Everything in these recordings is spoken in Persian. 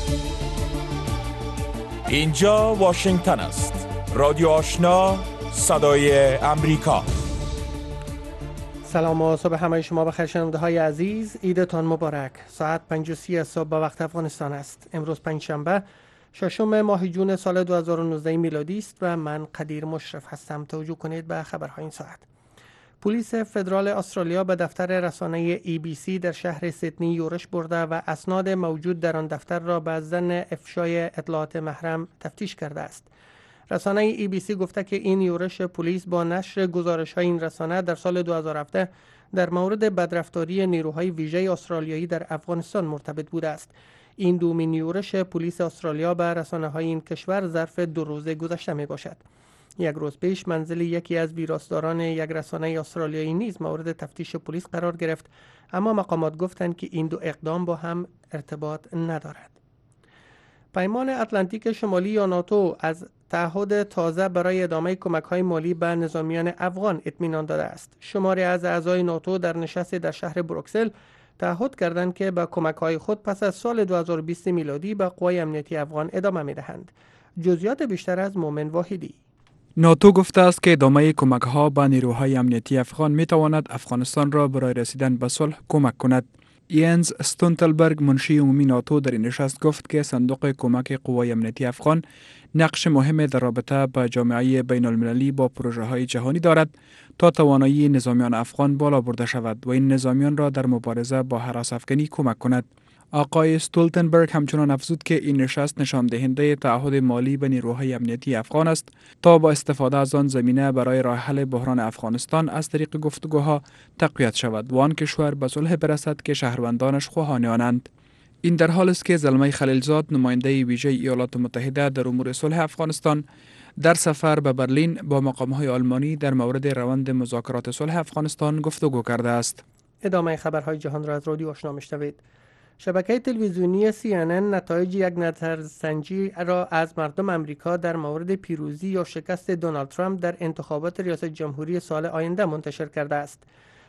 اینجا واشنگتن است. رادیو آشنا، صدای امریکا. سلام و صبح همه شما بخیر شنونده های عزیز. عیدتان مبارک. ساعت 5:30 صبح به وقت افغانستان است. امروز پنجشنبه ششم ماه جون سال 2019 میلادی است و من قدیر مشرف هستم. توجه کنید به خبرهای این ساعت. پلیس فدرال استرالیا به دفتر رسانه ABC در شهر سیدنی یورش برده و اسناد موجود در آن دفتر را به ظن افشای اطلاعات محرم تفتیش کرده است. رسانه ABC گفته که این یورش پلیس با نشر گزارش‌های این رسانه در سال 2017 در مورد بدرفتاری نیروهای ویژه استرالیایی در افغانستان مرتبط بوده است. این دومین یورش پلیس استرالیا به رسانه‌های این کشور ظرف 2 روز گذشته میباشد. یک روز پیش منزل یکی از ویراستاران یک رسانه استرالیایی نیز مورد تفتیش پلیس قرار گرفت، اما مقامات گفتند که این دو اقدام با هم ارتباط ندارد. پیمان اتلانتیک شمالی یا ناتو از تعهد تازه برای ادامه کمک‌های مالی به نظامیان افغان اطمینان داده است. شماری از اعضای ناتو در نشست در شهر بروکسل تعهد کردند که به کمک‌های خود پس از سال 2020 میلادی به قوای امنیتی افغان ادامه می‌دهند. جزئیات بیشتر از مومن واحدی. ناتو گفته است که ادامه کمک‌ها به نیروهای امنیتی افغان می‌تواند افغانستان را برای رسیدن به صلح کمک کند. ینز استولتنبرگ منشی عمومی ناتو در این نشست گفت که صندوق کمک قوای امنیتی افغان نقش مهم در رابطه با جامعه بین المللی با پروژه‌های جهانی دارد تا توانایی نظامیان افغان بالا برده شود و این نظامیان را در مبارزه با هراس افکنی کمک کند. آقای استولتنبرگ همچنان افزود که این نشست نشان دهنده تعهد مالی به نیروهای امنیتی افغان است تا با استفاده از آن زمینه برای راه حل بحران افغانستان از طریق گفتگوها تقویت شود و آن کشور به صلح برسد که شهروندانش خواهان آنند. این در حال است که زلمه خلیلزاد نماینده ویژه ایالات متحده در امور صلح افغانستان در سفر به برلین با مقام‌های آلمانی در مورد روند مذاکرات صلح افغانستان گفتگو کرده است. ادامه خبرهای جهان را از رادیو آشنا می‌شنوید. شبکه تلویزیونی CNN نتایج یک نظرسنجی را از مردم امریکا در مورد پیروزی یا شکست دونالد ترامپ در انتخابات ریاست جمهوری سال آینده منتشر کرده است.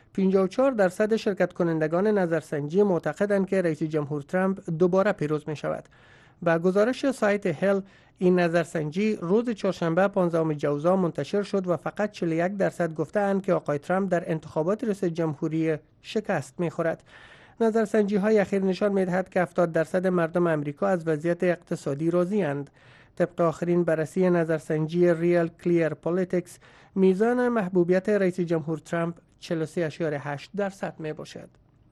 54% شرکت کنندگان نظرسنجی معتقدند که رئیس جمهور ترامپ دوباره پیروز می شود. با گزارش سایت هل، این نظرسنجی روز چهارشنبه 15 جوزا منتشر شد و فقط 41% گفتند که آقای ترامپ در انتخابات ریاست جمهوری شکست می خورد. نظرسنجی های اخیر نشان می دهد که 70% مردم امریکا از وضعیت اقتصادی راضی اند. طبق آخرین بررسی نظرسنجی ریال کلیر پالیتیکس، میزان محبوبیت رئیس جمهور ترامپ 43.8% می باشد.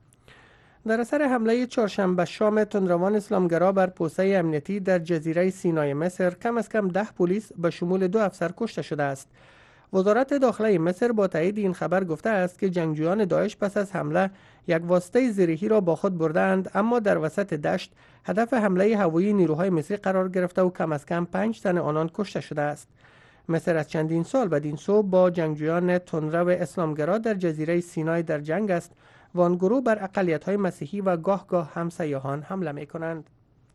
در اثر حمله چهارشنبه شام تندروان اسلامگرا بر پوسته امنیتی در جزیره سینای مصر، کم از کم 10 پلیس به شمول 2 افسر کشته شده است. وزارت داخله مصر با تایید این خبر گفته است که جنگجویان داعش پس از حمله یک واسطه زرهی را با خود بردند، اما در وسط دشت هدف حمله هوایی نیروهای مصری قرار گرفته و کم از کم 5 تن آنان کشته شده است. مصر از چندین سال بدین سو با جنگجویان تندرو اسلامگرا در جزیره سینای در جنگ است و آن گروه بر اقلیت‌های مسیحی و گاه هم سیاحان حمله می‌کنند.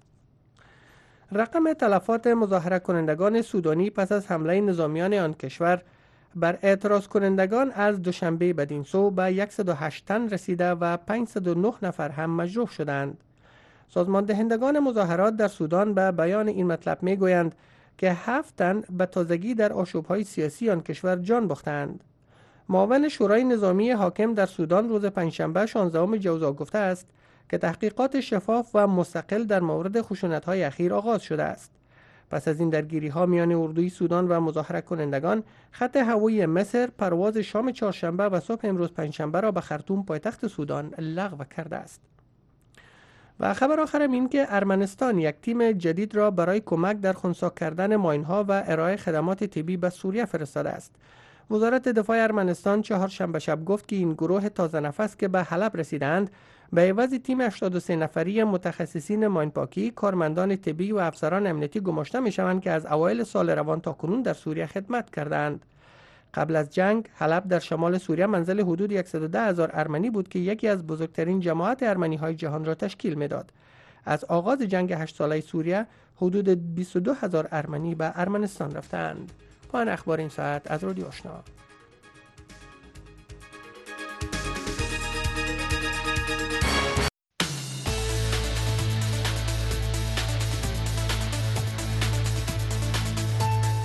رقم تلفات مظاهره کنندگان سودانی پس از حمله نظامیان آن کشور بر اعتراض کنندگان از دوشنبه بدین سو به 108 تن رسیده و 509 نفر هم مجروح شدند. سازمان دهندگان مظاهرات در سودان به بیان این مطلب می گویند که 7 تن به تازگی در آشوب‌های سیاسی آن کشور جان باختند. معاون شورای نظامی حاکم در سودان روز پنجشنبه 16 جوزا گفته است که تحقیقات شفاف و مستقل در مورد خشونت‌های اخیر آغاز شده است. پس از این درگیری‌ها میان اردوی سودان و مظاهره کنندگان، خط هوایی مصر پرواز شام چهارشنبه و صبح امروز پنجشنبه را به خرطوم پایتخت سودان لغو کرده است. و خبر آخرم این که ارمنستان یک تیم جدید را برای کمک در خنثی کردن ماین‌ها و ارائه خدمات طبی به سوریه فرستاده است. وزارت دفاع ارمنستان چهارشنبه شب گفت که این گروه تازه نفس که به حلب رسیدند به عوض تیم 83 نفری متخصصین ماینپاکی، کارمندان طبی و افسران امنیتی گماشته می‌شوند که از اوایل سال روان تا کنون در سوریه خدمت کردند. قبل از جنگ حلب در شمال سوریه منزل حدود 110,000 ارمنی بود که یکی از بزرگترین جماعت ارمنی‌های جهان را تشکیل می‌داد. از آغاز جنگ 8 ساله سوریه حدود 22,000 ارمنی به ارمنستان رفتند. پایان اخبار این ساعت از رادیو آشنا.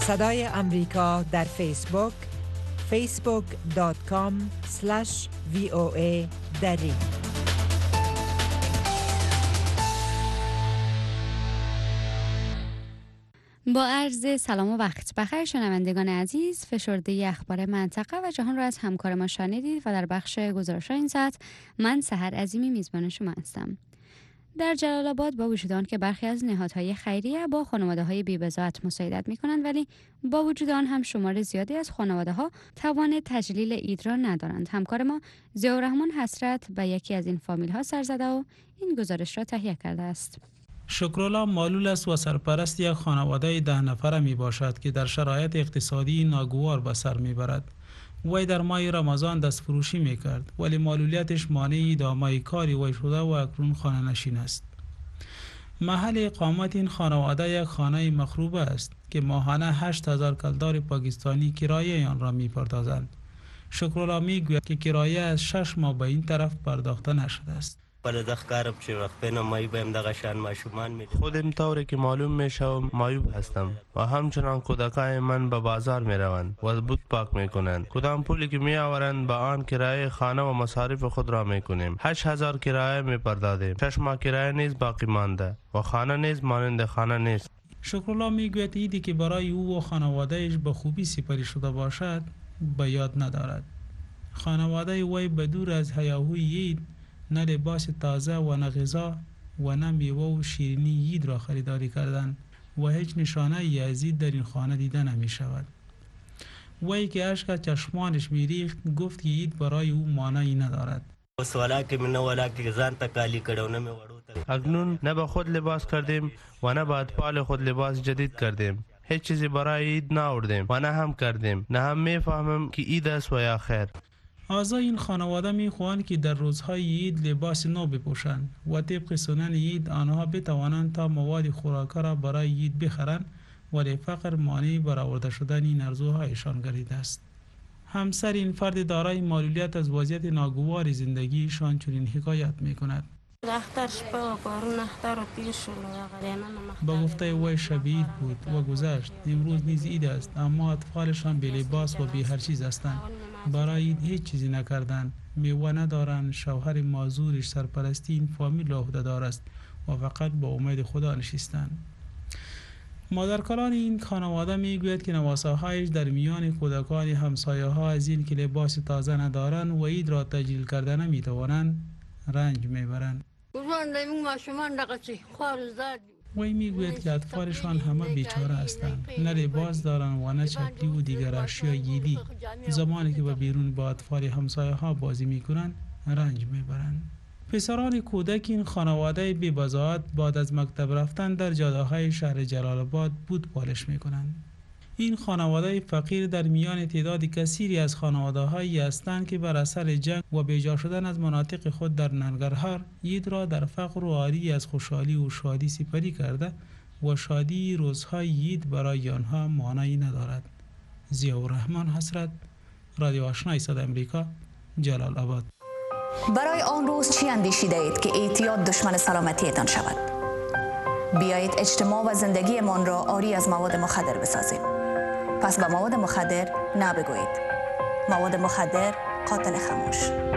صدای امریکا در فیسبوک facebook.com/VOA دری. با عرض سلام و وقت بخیر شنوندگان عزیز، فشرده اخبار منطقه و جهان را از همکار ما شنیدید و در بخش گزارش این ساعت من سحر عظیمی میزبان شما هستم. در جلال آباد با وجود آن که برخی از نهادهای خیریه با خانواده‌های بی‌بضاعت مساعدت می‌کنند، ولی با وجود آن هم شمار زیادی از خانواده‌ها توان تجلیل عید را ندارند. همکار ما ضیاءالرحمن حسرت به یکی از این فامیل‌ها سر زده و این گزارش را تهیه کرده است. شکرالله مالول است و سرپرست یک خانواده 10 نفره می باشد که در شرایط اقتصادی ناگوار به سر می برد. وی در ماه رمضان دست فروشی می کرد ولی معلولیتش مانع ادامه کاری وی شده و اکنون خانه نشین است. محل اقامت این خانواده یک خانه مخروبه است که ماهانه 8000 کلدار پاکستانی کرایه آن را می پردازند. شکرالله می گوید که کرایه از 6 ماه به این طرف پرداخته نشده است. خودم طوری که معلوم می شوم مایوب هستم و همچنان کودکای من به بازار می روند و بود پاک می کنند. کدام پولی که می آورند به آن کرایه خانه و مصارف خود را می کنیم. 8000 کرایه می پردادیم. 6 ماه کرایه نیز باقی مانده و خانه نیز مانند خانه نیست. شکرالله می گوید ایدی که برای او و خانوادهش به خوبی سپری شده باشد به یاد ندارد. خانواده وی به دور از هیاهوی عید نه لباس تازه و نه غذا و نه میوه و شیرینی عید را خریداری کردند و هیچ نشانه ای از عید در این خانه دیده نمی شود. وی که اشک از چشمانش می ریخت گفت که عید برای او معنی ندارد. اکنون نه به خود لباس کردیم و نه به اطفال خود لباس جدید کردیم. هیچ چیزی برای عید نآوردیم و نه هم کردیم. نه هم می فهمم که عید است و یا خیر. اعضای این خانواده میخواهند که در روزهای عید لباس نو بپوشند و طبق سنن عید آنها بتوانند تا مواد خوراکه را برای عید بخرند، ولی فقر مانع برآورده شدن این آرزوهایشان گردیده است. همسر این فرد دارای معلولیت از وضعیت ناگوار زندگیشان چنین حکایت میکند. با گفته وی شب عید بود و گذشت. امروز نیز عید است اما اطفالشان بی لباس و بی هر چیز هستند. برای عید هیچ چیزی نکردند. میوه ندارند. شوهر معذورش سرپرستی این فامیل را عهده‌دار است و فقط با امید خدا نشستند. مادرکلان این خانواده میگوید که نواسه‌هایش در میان کودکان همسایه ها از این که لباس تازه ندارند و عید را تجلیل کرده نمیتوانند رنج میبرند. وی میگوید که اطفالشان همه بیچاره هستند، نه لباس دارند و نه چپلی و دیگر اشیاء عیدی. زمانی که به بیرون با اطفال همسایه ها بازی میکنند رنج میبرند. پسران کودک این خانواده بی‌بضاعت بعد از مکتب رفتن در جاده‌های شهر جلال آباد بود پالش میکنند. این خانواده فقیر در میان تعداد کثیری از خانواده‌هایی هستند که بر اثر جنگ و بیجا شدن از مناطق خود در ننگرهار عید را در فقر و عاری از خوشحالی و شادی سپری کرده و شادی روزهای عید برای آنها معنی ندارد. ضیاءالرحمن حسرت، رادیو آشنای صدای امریکا، جلال آباد. برای آن روز چی اندیشیده اید که اعتیاد دشمن سلامتیتان شود؟ بیایید اجتماع و زندگیمان را عاری از مواد مخدر بسازیم. پس به مواد مخدر نبگویید. مواد مخدر قاتل خاموش.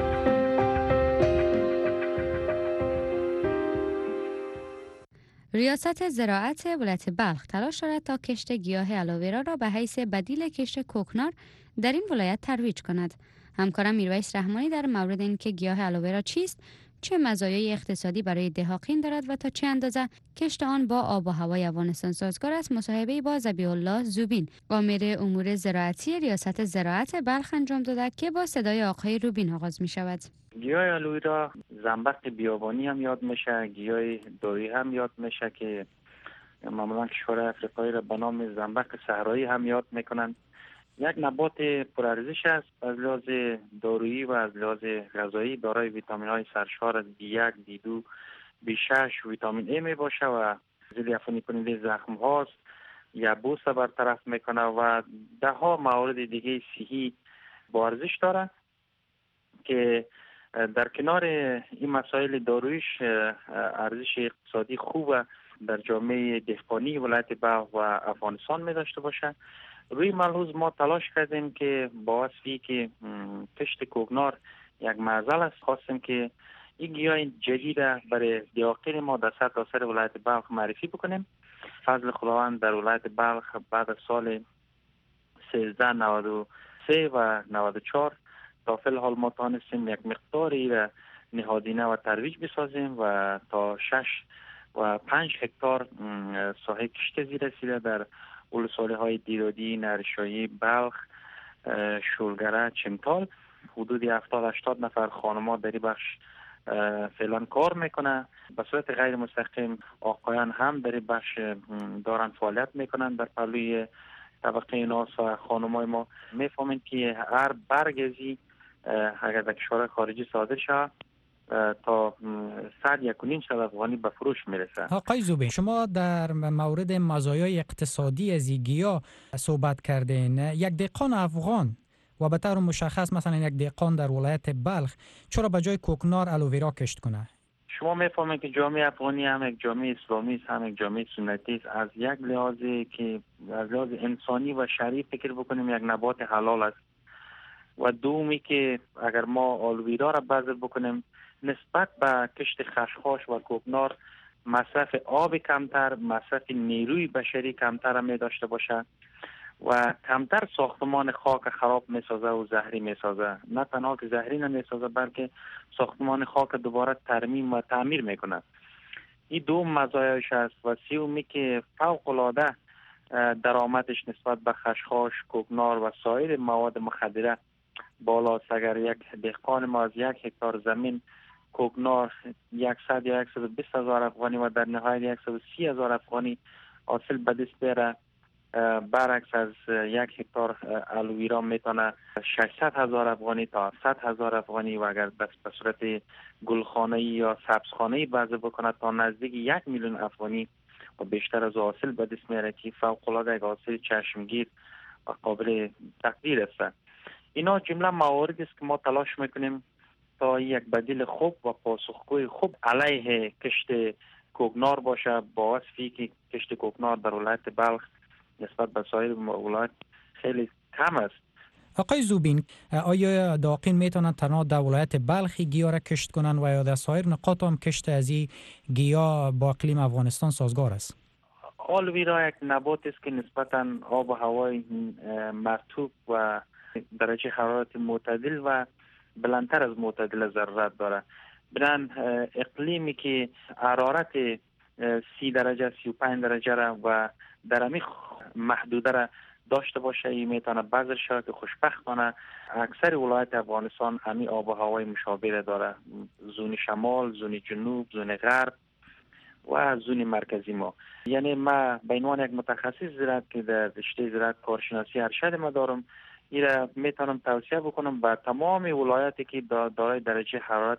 ریاست زراعت ولایت بلخ تلاش دارد تا کشت گیاه آلوویرا را به حیث بدیل کشت کوکنار در این ولایت ترویج کند. همکارم میرویس رحمانی در مورد اینکه گیاه آلوویرا چیست، چه مزایای اقتصادی برای دهقان دارد و تا چه اندازه کشت آن با آب و هوای افغانستان سازگار است، مصاحبه با ذبیح الله زوبین آمر امور زراعتی ریاست زراعت بلخ انجام داده که با صدای آقای روبین آغاز می شود. گیاه آلوویرا زنبق بیابانی هم یاد میشه، گیاه دایی هم یاد میشه که معمولا کشورهای افریقایی را به نام زنبق صحرایی هم یاد میکنن. یک نبات پرارزش است از لحاظ دارویی و از لحاظ غذایی، دارای ویتامین های سرشار از B1، B2، B6 ویتامین A می باشه و ضد عفونی کننده زخم هاست، یبوس برطرف میکنه و ده ها موارد دیگه صحی با ارزش داره که در کنار این مسائل دارویش ارزش اقتصادی خوبه در جامعه دهقانی ولایت بلخ و افغانستان می داشته باشه. روی ملحوظ ما تلاش کردیم که با وصفی که کشت کوکنار یک معضل است، خواستیم که این گیاه جدید برای دیاقین ما در سطح سر ولایت بلخ معرفی بکنیم. فضل خداوند در ولایت بلخ بعد از سال 1393 و 94 تا فی الحال ما تانستیم یک مقداری را نهادینه و ترویج بسازیم و تا 6 و 5 هکتار ساحه کشتزی رسیده در ولسوالی های دیرودی، نرشایی، بلخ، شولگره، چمتال. حدود 70-80 نفر خانما در این بخش فعلا کار میکنه. به صورت غیر مستقیم آقایان هم در این بخش دارن فعالیت میکنن در پهلوی طبقه ناس و خانمای ما. میفهمین که هر برگزی اگر در کشور خارجی صادر شود تا 101.5 افغانی به فروش میرسه. آقای زوبین، شما در مورد مزایای اقتصادی از این گیاه صحبت کردین. یک دهقان افغان و به طور مشخص مثلا یک دهقان در ولایت بلخ چرا به جای کوکنار الوویرا کشت کنه؟ شما میفهمید که جامعه افغانی هم یک جامعه اسلامی است، هم یک جامعه سنتی است. از یک لحاظی که از لحاظ انسانی و شرعی فکر بکنیم یک نبات حلال است. و دومی که اگر ما الوویرا را بذر بکنیم نسبت به کشت خشخاش و کوکنار مصرف آب کمتر، مصرف نیروی بشری کمتر می داشته باشه و کمتر ساختمان خاک خراب می سازه و زهری می سازه. نه تنها که زهری نمی سازه بلکه ساختمان خاک دوباره ترمیم و تعمیر می کنه. این دو مزایاش است. و سومی که فوق العاده درآمدش نسبت به خشخاش، کوکنار و سایر مواد مخدره بالاست. اگر یک دهقان ما از 1 هکتار زمین کوکنار 100 یا 120 هزار افغانی و در نهایت 130 هزار افغانی حاصل به دست بیاره، برعکس از 1 هکتار الوویرا میتونه 600 هزار افغانی تا 700 هزار افغانی و اگر به صورت گلخانه‌ای یا سبزخانه‌ای بذر بکنه تا نزدیک 1 میلیون افغانی و بیشتر از حاصل به دست میاره که فوق العاده یک حاصل چشمگیر و قابل تقدیر است. اینا جمله مواردی است که ما تلاش میکنیم تا یک بدیل خوب و پاسخگوی خوب علیه کشت کوکنار باشه، با وصفی که کشت کوکنار در ولایت بلخ نسبت به سایر ولایت خیلی کم است. آقای زوبین، آیا داقین میتونن تنها در ولایت بلخ گیاه را کشت کنن و یا در سایر نقاط هم کشت از این گیاه با اقلیم افغانستان سازگار است؟ الوویرا یک نبات است که نسبتا آب و هوای مرطوب و درجه حرارت معتدل و بلندتر از معتدل ضرورت داره. برن اقلیمی که حرارت 30 درجه 35 درجه را و در همین محدوده را داشته باشه ای میتونه بذر شود که خوشبختانه اکثر ولایت افغانستان همین آب و هوای مشابه داره. زون شمال، زون جنوب، زون غرب و زون مرکزی ما. یعنی ما به عنوان یک متخصص زراعت که در رشته زراعت کارشناسی ارشد ما دارم، این را میتونم توصیه بکنم به تمام ولایاتی که دارای درجه حرارت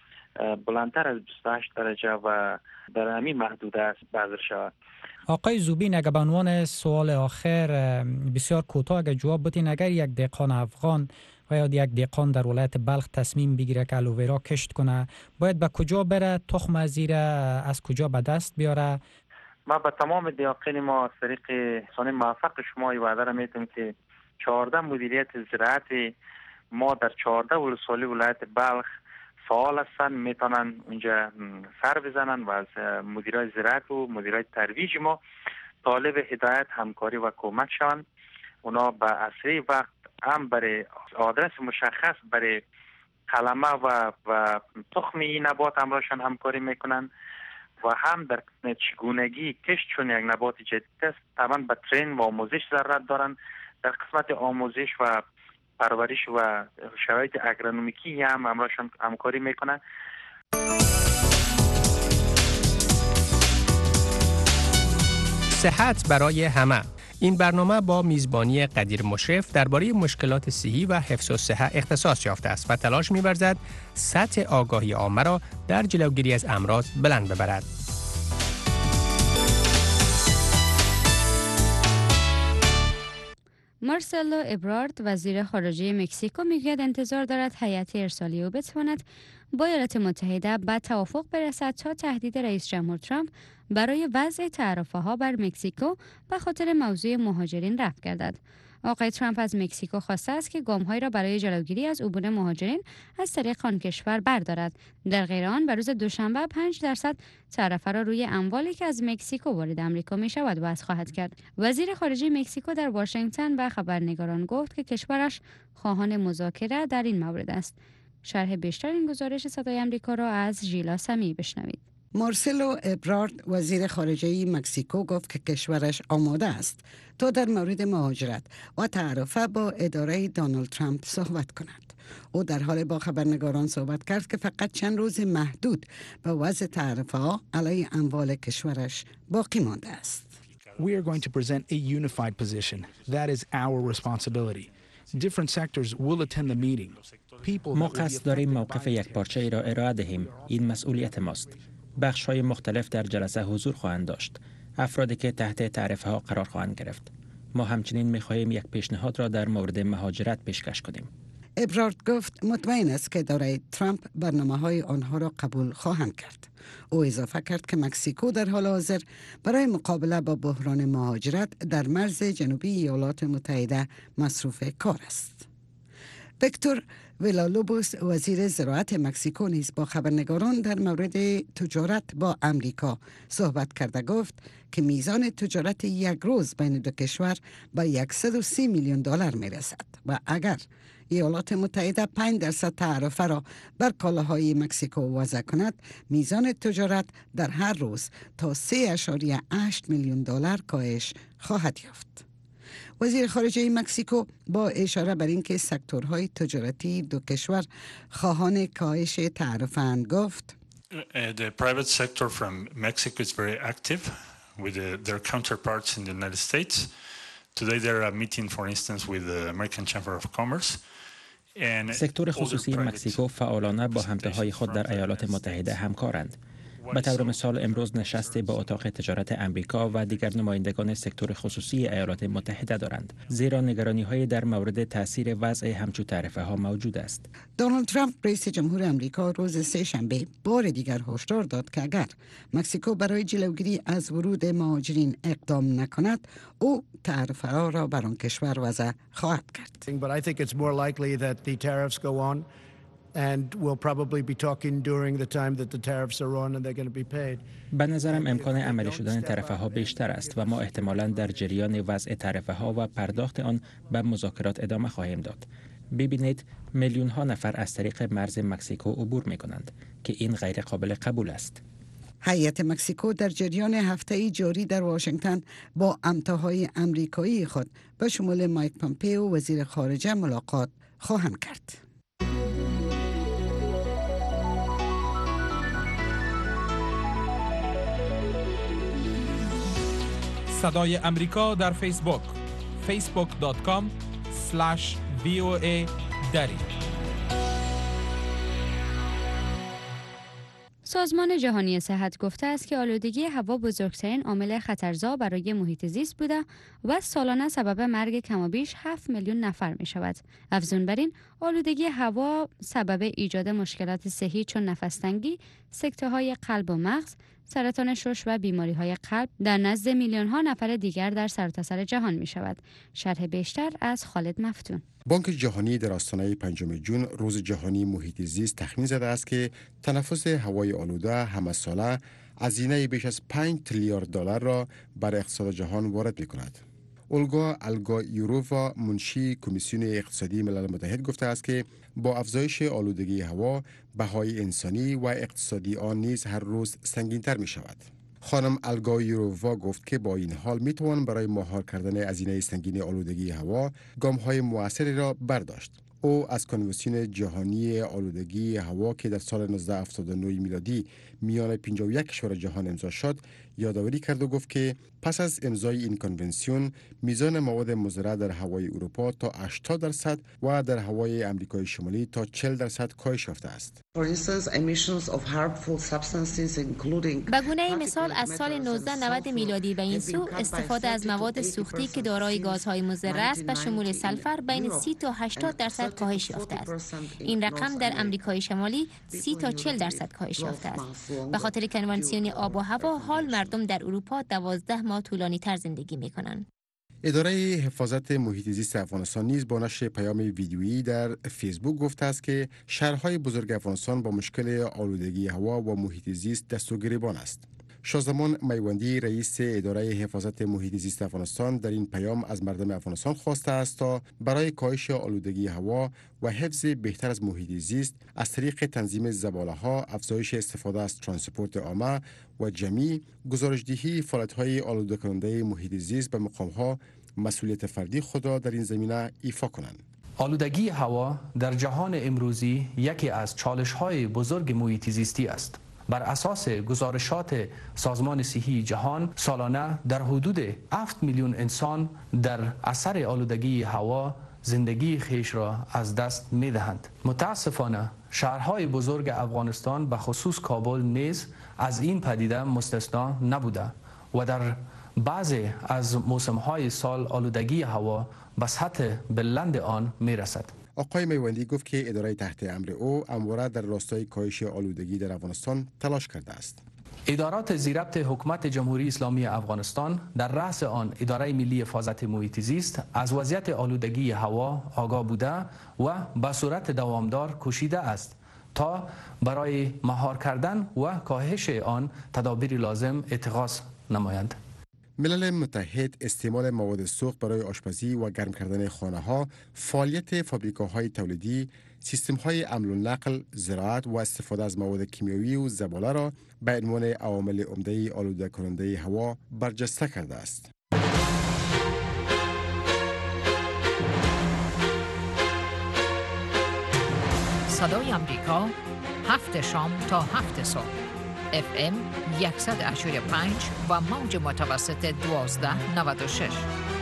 بلندتر از 28 درجه و در همین محدوده است بذر شود. آقای زوبین، اگر به عنوان سوال آخر بسیار کوتاه اگر جواب بدین، اگر یک دهقان افغان و یا یک دهقان در ولایت بلخ تصمیم بگیره که الوویرا کشت کنه، باید به کجا بره؟ تخم ازیره از کجا به دست بیاره؟ ما به تمام دیاقین ما از طریق سانی موفق شما وعده را میتونم که 14 مدیریت زراعت ما در 14 ولسوالی ولایت بلخ فعال هستند، میتونن اونجا سر بزنن و از مدیرای زراعت و مدیرای ترویج ما طالب هدایت، همکاری و کمک شوند. اونا به اسرع وقت هم برای آدرس مشخص برای قلمه و تخم این نبات همراهشان همکاری میکنن و هم در چگونگی کشت چون یک نبات جدید است طبعا به ترین و آموزش ضرورت دارن. در قسمت آموزش و پرورش و شرایط اگرونومیکی هم همراهشان همکاری میکنن. صحت برای همه. این برنامه با میزبانی قدیر مشرف درباره مشکلات صحی و حفظ الصحه اختصاص یافته است و تلاش می‌ورزد سطح آگاهی عامه را در جلوگیری از امراض بلند ببرد. مارسلو ابرارد وزیر خارجه مکزیکو میگوید انتظار دارد هیئت ارسالی او بتواند با ایالات متحده به توافق برسد تا تهدید رئیس جمهور ترامپ برای وضع تعرفه‌ها بر مکزیکو به خاطر موضوع مهاجرین رفع گردد. آقای ترامپ از مکزیکو خواسته است که گام‌هایی را برای جلوگیری از عبور مهاجرین از طریق آن کشور بردارد. در غیر آن به روز دوشنبه 5% تعرفه را روی اموالی که از مکزیکو وارد آمریکا می‌شود وضع خواهد کرد. وزیر خارجه مکزیکو در واشنگتن به خبرنگاران گفت که کشورش خواهان مذاکره در این مورد است. شرح بیشتر این گزارش صدای آمریکا را از ژیلا سمی بشنوید. مارسلو ابرارد وزیر خارجه مکزیکو گفت که کشورش آماده است تا در مورد مهاجرت و تعرفه با اداره دونالد ترامپ صحبت کند. او در حال با خبرنگاران صحبت کرد که فقط چند روز محدود به وضع تعرفه ها علیه اموال کشورش باقی مانده است. We are going to present a unified position. That is our responsibility. Different sectors will attend the meeting. ما قصد داریم موقف یکپارچه ای را ارائه دهیم. این مسئولیت ماست. بخش‌های مختلف در جلسه حضور خواهند داشت. افرادی که تحت تعرفه ها قرار خواهند گرفت. ما همچنین می‌خواهیم یک پیشنهاد را در مورد مهاجرت پیشکش کنیم. ابرارد گفت مطمئن است که اداره ترامپ برنامه‌های آنها را قبول خواهند کرد. او اضافه کرد که مکزیکو در حال حاضر برای مقابله با بحران مهاجرت در مرز جنوبی ایالات متحده مصروف کار است. ویکتور ویلالوبوس وزیر زراعت مکزیکو نیز با خبرنگاران در مورد تجارت با امریکا صحبت کرده گفت که میزان تجارت یک روز بین دو کشور به $130 میلیون میرسد و اگر ایالات متحده 5% تعرفه را بر کالاهای مکزیکو وضع کند، میزان تجارت در هر روز تا $3.8 میلیون کاهش خواهد یافت. وزیر خارجه مکزیکو با اشاره بر اینکه سکتورهای تجارتی دو کشور خواهان کاهش تعرفه اند گفت The private sector from Mexico is very active with their counterparts in the United States. Today there are a meeting for instance with the American Chamber of Commerce. سکتور خصوصی مکزیکو فعالانه با همتاهای خود در ایالات متحده همکارند. به طور مثال امروز نشستی با اتاق تجارت امریکا و دیگر نمایندگان سکتور خصوصی ایالات متحده دارند، زیرا نگرانی‌های در مورد تاثیر وضع همچو تعرفه ها موجود است. دونالد ترامپ رئیس جمهور امریکا روز سه‌شنبه بار دیگر هشدار داد که اگر مکزیکو برای جلوگیری از ورود مهاجرین اقدام نکند، او تعرفه ها را بر آن کشور وضع خواهد کرد. But I think it's more likely that the tariffs go on. And we'll probably be talking during the time that the tariffs are on and they're going to be paid. به نظرم امکان عملی شدن تعرفه ها بیشتر است و ما احتمالاً در جریان وضع تعرفه ها و پرداخت آن به مذاکرات ادامه خواهیم داد. ببینید میلیون ها نفر از طریق مرز مکزیکو عبور می کنند که این غیر قابل قبول است. هیئت مکزیکو در جریان هفته‌ای جاری در واشنگتن با همتاهای آمریکایی خود به شمول مایک پامپئو وزیر خارجه ملاقات خواهند کرد. صدای امریکا در فیسبوک facebook.com/VOA دری. سازمان جهانی صحت گفته است که آلودگی هوا بزرگترین عامل خطرزا برای محیط زیست بوده و سالانه سبب مرگ کمابیش 7 میلیون نفر می شود. افزون بر این، آلودگی هوا سبب ایجاد مشکلات صحی چون نفس‌تنگی، سکته‌های قلب و مغز، سرطان شش و بیماری‌های قلب در نزد میلیون‌ها نفر دیگر در سرتاسر جهان می شود. شرح بیشتر از خالد مفتون. بانک جهانی در آستانه 5 جون روز جهانی محیط زیست تخمین زده است که تنفس هوای آلوده همه‌ساله هزینه بیش از $5 تریلیون را بر اقتصاد جهان وارد می‌کند. اولگا الگایورووا منشی کمیسیون اقتصادی ملل متحد گفته است که با افزایش آلودگی هوا بهای انسانی و اقتصادی آن نیز هر روز سنگین‌تر می‌شود. خانم الگایورووا گفت که با این حال میتوان برای مهار کردن هزینه سنگین آلودگی هوا گام‌های مؤثری را برداشت. او از کنوانسیون جهانی آلودگی هوا که در سال 1979 میلادی میان 51 کشور جهان امضا شد یادآوری کرد و گفت که پس از امضای این کنوانسیون میزان مواد مضر در هوای اروپا تا 80% و در هوای آمریکای شمالی تا 40% کاهش یافته است. به گونه مثال از سال 1990 میلادی به این سو استفاده از مواد سوختی که دارای گازهای مضر است به شمول سلفر بین 30 تا 80% کاهش یافته است. این رقم در امریکای شمالی 30 تا 40% کاهش یافته است. به خاطر کنوانسیون آب و هوا حال مردم در اروپا 12 ماه طولانی تر زندگی می کنند. اداره حفاظت محیط زیست افغانستان نیز با نشر پیام ویدیویی در فیسبوک گفته است که شهرهای بزرگ افغانستان با مشکل آلودگی هوا و محیط زیست دست و گریبان است. شازمان میوندی رئیس اداره حفاظت محیط زیست افغانستان در این پیام از مردم افغانستان خواسته است تا برای کاهش آلودگی هوا و حفظ بهتر از محیط زیست از طریق تنظیم زباله‌ها، افزایش استفاده از ترانسپورت عامه و جمعی، گزارش‌دهی فعالیت‌های آلوده کننده محیط زیست به مقام‌ها مسئولیت فردی خود را در این زمینه ایفا کنند. آلودگی هوا در جهان امروزی یکی از چالش‌های بزرگ محیط زیستی است. بر اساس گزارشات سازمان صحی جهان سالانه در حدود 7 میلیون انسان در اثر آلودگی هوا زندگی خیش را از دست می دهند. متاسفانه شهرهای بزرگ افغانستان به خصوص کابل نیز از این پدیده مستثنا نبوده و در بعضی از موسم‌های سال آلودگی هوا به سطح بلند آن می رسد. آقای میوندی گفت که اداره تحت امر او همواره در راستای کاهش آلودگی در افغانستان تلاش کرده است. ادارات زیربط حکومت جمهوری اسلامی افغانستان در رأس آن اداره ملی حفاظت محیط زیست از وضعیت آلودگی هوا آگاه بوده و به صورت دوامدار کوشیده است تا برای مهار کردن و کاهش آن تدابیر لازم اتخاذ نمایند. ملل متحد استعمال مواد سوخت برای آشپزی و گرم کردن خانه‌ها، فعالیت فابریکاهای تولیدی، سیستم‌های حمل و نقل، زراعت و استفاده از مواد کیمیایی و زباله را به عنوان عوامل عمده آلوده کننده هوا برجسته کرده است. صدای آمریکا 7 شام تا 7 صبح FM 185 و موج متوسط 1296.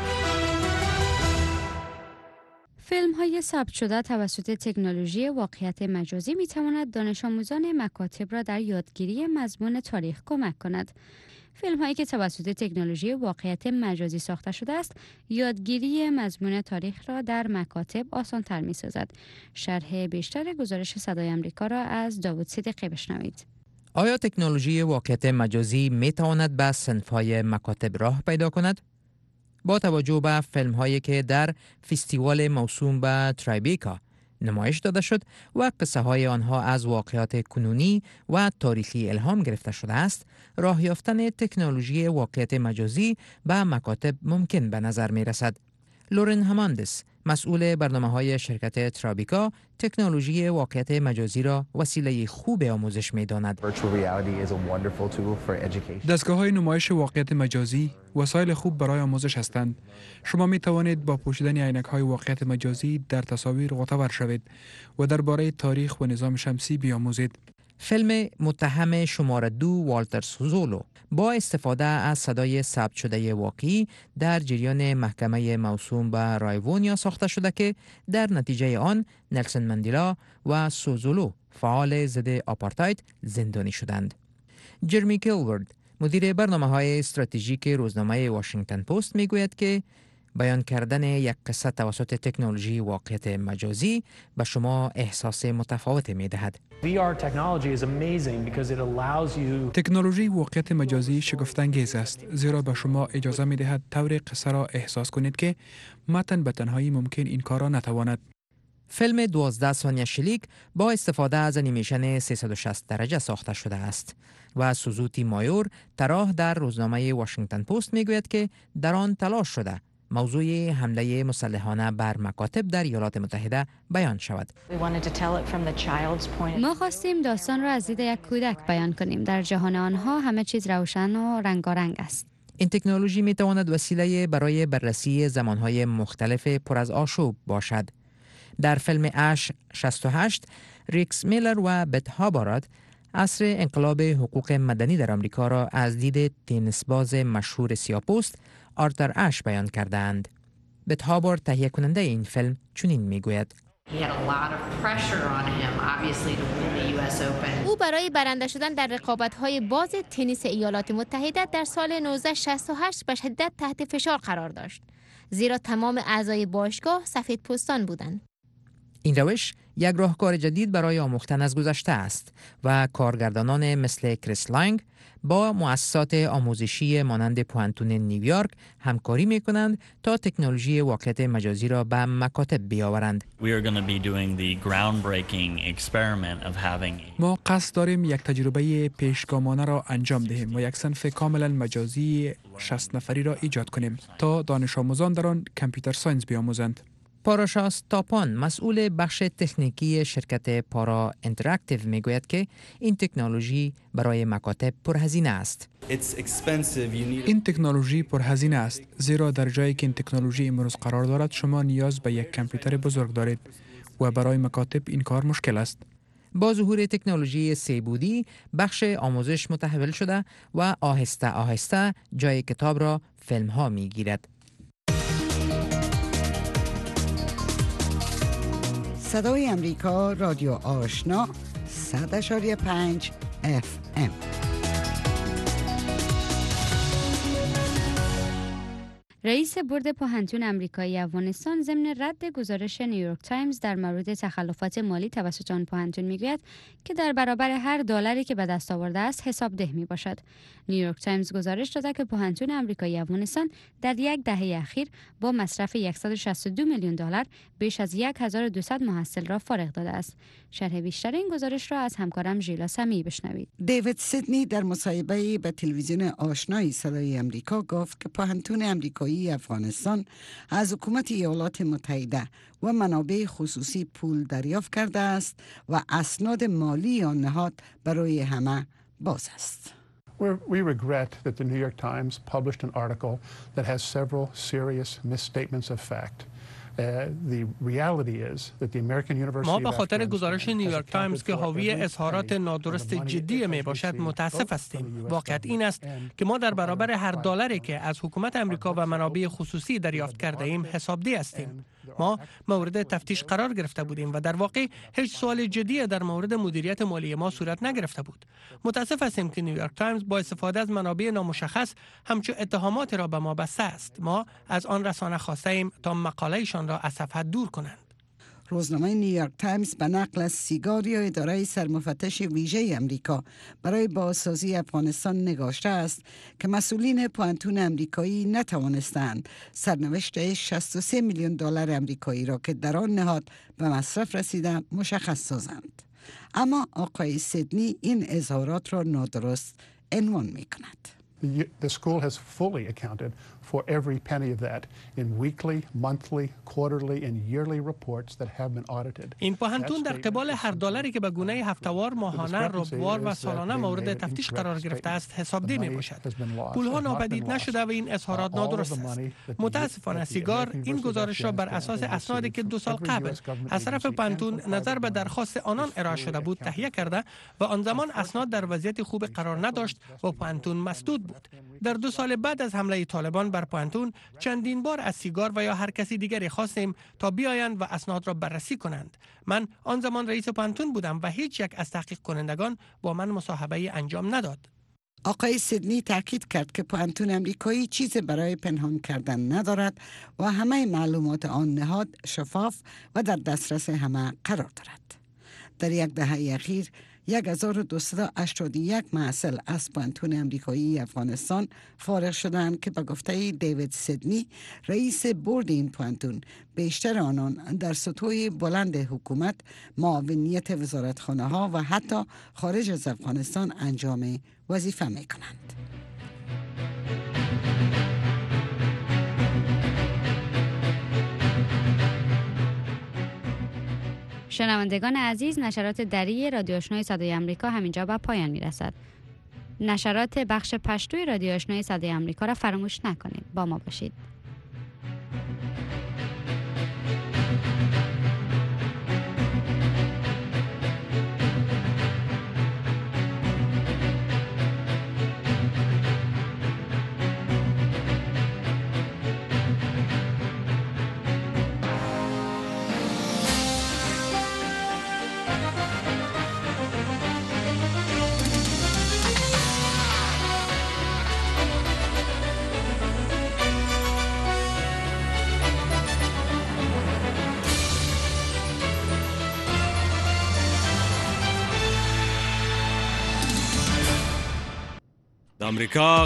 فیلم های ثبت شده توسط تکنولوژی واقعیت مجازی می تواند دانش آموزان مکاتب را در یادگیری مضمون تاریخ کمک کند. فیلم هایی که توسط تکنولوژی واقعیت مجازی ساخته شده است، یادگیری مضمون تاریخ را در مکاتب آسان تر می سازد. شرح بیشتر گزارش صدای آمریکا را از داوود صدیقی بشنوید. آیا تکنولوژی واقعیت مجازی می تواند به صنف‌های مکاتب راه پیدا کند؟ با توجه به فیلم‌هایی که در فستیوال موسوم به ترایبیکا نمایش داده شد و قصه های آنها از واقعات کنونی و تاریخی الهام گرفته شده است، راه یافتن تکنولوژی واقعیت مجازی به مکاتب ممکن به نظر می رسد. لورن هماندس، مسئول برنامه‌های شرکت ترابیکا، تکنولوژی واقعیت مجازی را وسیله خوب آموزش می‌داند. دستگاه‌های نمایش واقعیت مجازی وسایل خوب برای آموزش هستند. شما می‌توانید با پوشیدن عینک‌های واقعیت مجازی در تصاویر غوطه‌ور شوید و درباره تاریخ و نظام شمسی بیاموزید. فیلم متهم شماره 2 والتر سوزولو با استفاده از صدای ثبت شده واقعی در جریان محکمه موسوم به رایوونیا ساخته شده که در نتیجه آن نلسون مندلا و سوزولو فعال ضد آپارتاید زندانی شدند. جرمی کیلورد، مدیر برنامه‌های استراتژیک روزنامه واشنگتن پست میگوید که بیان کردن یک قصه توسط تکنولوژی واقعیت مجازی به شما احساس متفاوت می‌دهد. تکنولوژی واقعیت مجازی شگفت‌انگیز است، زیرا به شما اجازه می‌دهد طور قصه را احساس کنید که متن به تنهایی ممکن این کار را نتواند. فیلم 12 ثانیه شلیک با استفاده از انیمیشن 360 درجه ساخته شده است و سوزوتی مایور طراح در روزنامه واشنگتن پست میگوید که در آن تلاش شده موضوع حمله مسلحانه بر مکاتب در ایالات متحده بیان شود. ما خواستیم داستان را از دید یک کودک بیان کنیم. در جهان آنها همه چیز روشن و رنگارنگ است. این تکنولوژی می تواند وسیله برای بررسی زمانهای مختلف پر از آشوب باشد. در فیلم اش 68 ریکس میلر و بت هابارد عصر انقلاب حقوق مدنی در آمریکا را از دید تنیسباز مشهور سیاه‌پوست آرتر اش بیان کردند. بت هابارد تهیه کننده این فیلم چنین میگوید: او برای برنده شدن در رقابت‌های باز تنیس ایالات متحده در سال 1968 به شدت تحت فشار قرار داشت، زیرا تمام اعضای باشگاه سفید پوستان بودند. این روش یک راهکار جدید برای آموختن از گذشته است و کارگردانان مثل کریس لانگ با مؤسسات آموزشی مانند پوانتون نیویورک همکاری می‌کنند تا تکنولوژی واقعیت مجازی را به مکاتب بیاورند. ما قصد داریم یک تجربه پیشگامانه را انجام دهیم و یک صنف کاملا مجازی 60 نفری را ایجاد کنیم تا دانش آموزان در آن کامپیوتر ساینس بیاموزند. پاراشاس تاپان مسئول بخش تکنیکی شرکت پارا انتراکتیو میگوید که این تکنولوژی برای مکاتب پرهزینه است. این تکنولوژی پرهزینه است زیرا در جایی که این تکنولوژی امروز قرار دارد شما نیاز به یک کامپیوتر بزرگ دارید و برای مکاتب این کار مشکل است. با ظهور تکنولوژی سه‌بعدی بخش آموزش متحول شده و آهسته آهسته جای کتاب را فیلم ها می گیرد. صدای امریکا رادیو آشنا 100.5 FM. رئیس بورد پوهنتون آمریکایی افغانستان ضمن رد گزارش نیویورک تایمز در مورد تخلفات مالی توسط آن پوهنتون میگوید که در برابر هر دلاری که به دست آورده است حسابده می باشد. نیویورک تایمز گزارش داده که پوهنتون آمریکایی افغانستان در یک دهه اخیر با مصرف $162 میلیون بیش از 1200 محصل را فارغ داده است. شرح بیشتر این گزارش را از همکارم ژیلا سمیعی بشنوید. دیوید سیدنی در مصاحبه به تلویزیون آشنای صدای امریکا گفت که پوهنتون آمریکایی افغانستان از حکومت ایالات متحده و منابع خصوصی پول دریافت کرده است و اسناد مالی آن نهاد برای همه باز است. We regret that the New York Times published an article that has several serious misstatements of fact. ما به خاطر گزارش نیویورک تایمز که حاوی اظهارات نادرست جدی می باشد متاسف هستیم. واقعیت این است که ما در برابر هر دلاری که از حکومت امریکا و منابع خصوصی دریافت کرده ایم حسابده هستیم. ما مورد تفتیش قرار گرفته بودیم و در واقع هیچ سوال جدی در مورد مدیریت مالی ما صورت نگرفته بود. متاسف هستیم که نیویورک تایمز با استفاده از منابع نامشخص همچون اتهامات را به ما بسته است. ما از آن رسانه خواسته ایم تا مقاله‌شان را از صفحه دور کنند. روزنامه نیویورک تایمز به نقل از سیگار یا اداره سرمفتش ویژه امریکا برای بازسازی افغانستان نگاشته است که مسئولین پوهنتون امریکایی نتوانستند سرنوشت $63 میلیون امریکایی را که در آن نهاد به مصرف رسیده مشخص سازند. اما آقای سیدنی این اظهارات را نادرست عنوان می کند. The school has fully accounted for every penny of that in weekly, monthly, quarterly and yearly reports that have been audited. این پوهنتون در قبال هر دلاری که به گونه هفته‌وار، ماهانه، ربعوار و سالانه مورد تفتیش قرار گرفته است حسابده می باشد. پولها ناپدید نشده و این اظهارات نادرست است. متاسفانه سیگار این گزارش را بر اساس اسنادی که 2 سال قبل از طرف پوهنتون نظر به درخواست آنان ارائه شده بود تهیه کرده و آن زمان اسناد در وضعیت خوب قرار نداشت و پوهنتون مسدود بود. در 2 سال بعد از حمله طالبان بر پوهنتون چندین بار از سیگار و یا هر کسی دیگری خواستیم تا بیایند و اسناد را بررسی کنند. من آن زمان رئیس پوهنتون بودم و هیچ یک از تحقیق کنندگان با من مصاحبه انجام نداد. آقای سیدنی تاکید کرد که پوهنتون امریکایی چیزی برای پنهان کردن ندارد و همه معلومات آن نهاد شفاف و در دسترس همه قرار دارد. در یک دهه اخیر 1281 محصل از پوهنتون امریکایی افغانستان فارغ شدند که به گفته دیوید سیدنی رئیس بورد این پوهنتون بیشتر آنان در سطوح بلند حکومت، معاونیت وزارتخانه ها و حتی خارج از افغانستان انجام وظیفه می کنند. شنوندگان عزیز، نشرات دری رادیو آشنای صدای آمریکا همینجا به پایان میرسد. نشرات بخش پشتوی رادیو آشنای صدای آمریکا را فراموش نکنید. با ما باشید. آمریکا